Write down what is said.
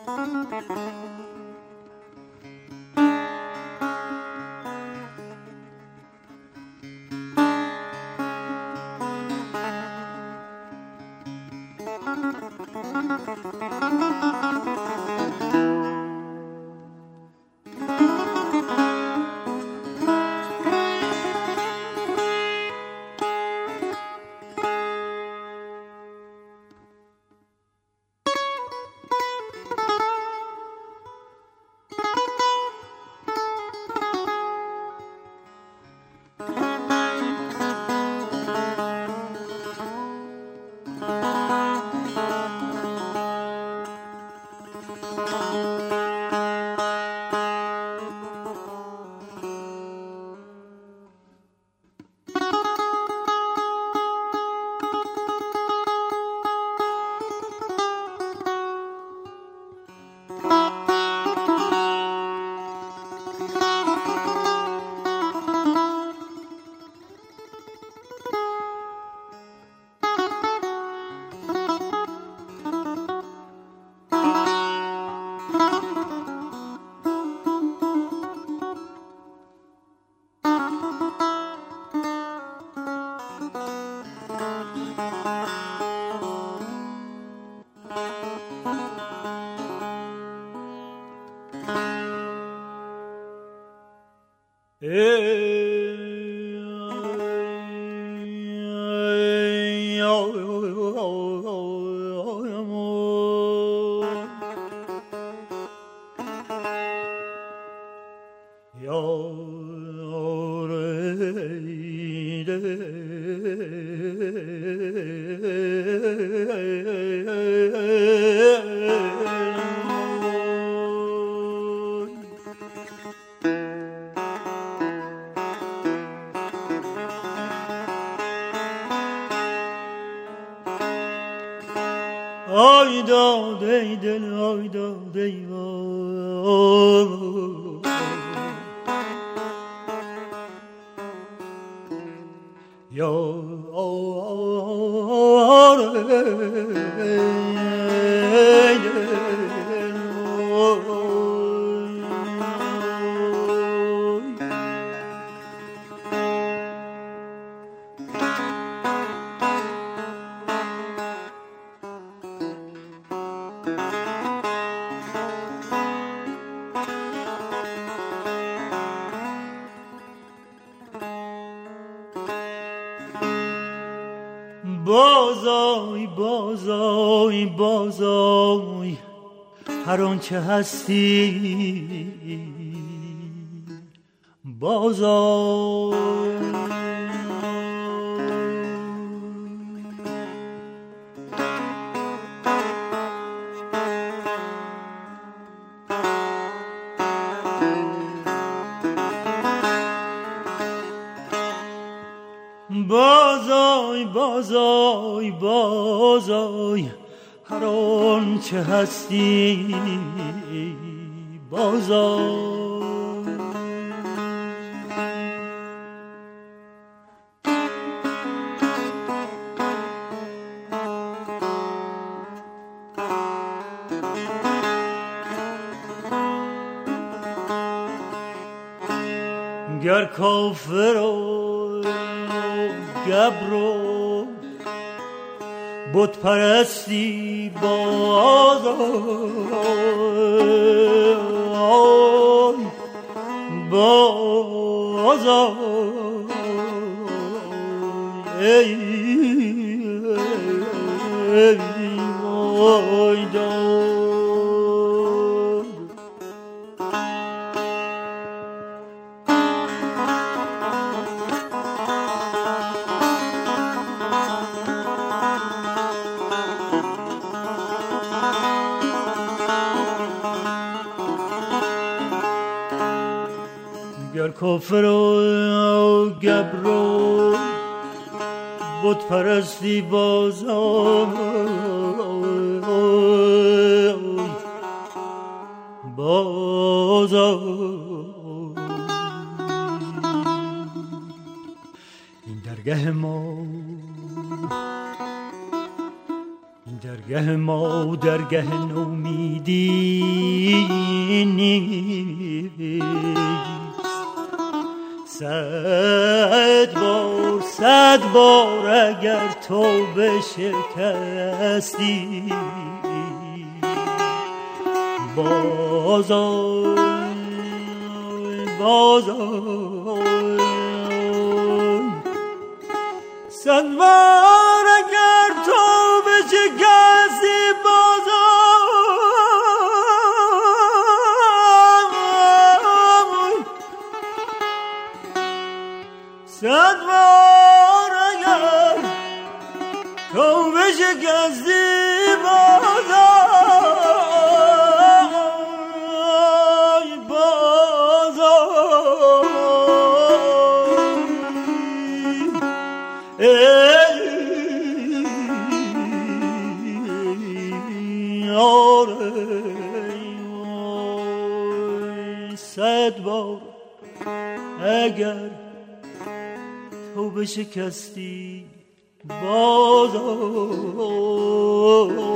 آی داده دل آی داده یا بازای بازای بازای هر آنچه هستی بازای بازای بازای بازای هر آنچه هستی بازای گر کافر و گبر و بت پرستی بازای ای وای گر کافر و گبر و بت پرستی بازای این درگه ما این درگه گه ما در گه نومیدی نیست. صد بار اگر تو بشکستی صد بار اگر تو بشکستی صد بار اگر تو بشکستی صد بار اگر تو بشکستی باز